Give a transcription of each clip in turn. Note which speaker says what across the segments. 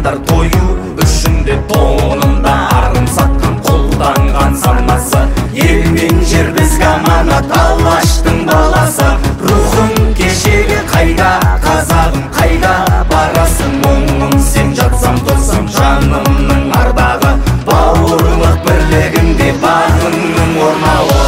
Speaker 1: адамдар тою үшін де тонында арын сатқан қолданған санасы. Ел мен жер бізге аманат, Алаштың баласы. Рухың кешегі қайда, қазағым қайда барасың? Мұңым сен жатсам тосам жанымның ардағы, бауырлық бірлігінде бағыңның орнауы.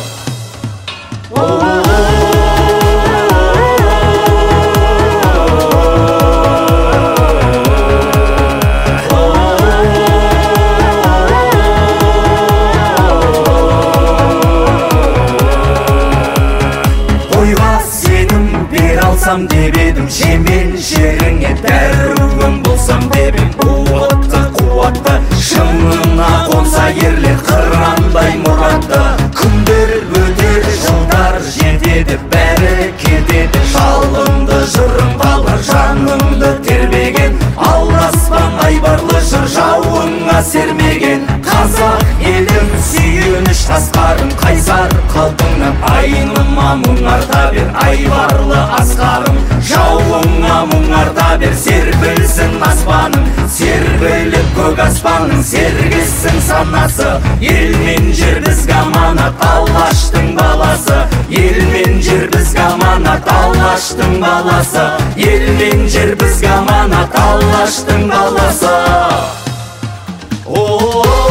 Speaker 1: Деп едім шемен жеріңе дәруім болсам деп едім. Қуатты қуатты шыңына қонса ерлер қырандай мұратты. Күндер өтер, жылдар жетеді, бәрі кетеді. Жалынды жырың қалар жаныңды тербеген, алдаспан айбарлы жыр жауыңа сермеген. Қазақ елім сүйініш тасқарың, қайсар қалпыңнан айныма мұң арта бер. Айбарлы асқарым жауыңа мұң арта бер. Серпілсін аспаның, серпіліп көк аспаның, сергісін санасы. Ел мен жер бізге аманат, Алаштың баласы. Ел мен жер бізге аманат, Алаштың баласы. Ел мен жер бізге аманат, Алаштың баласы.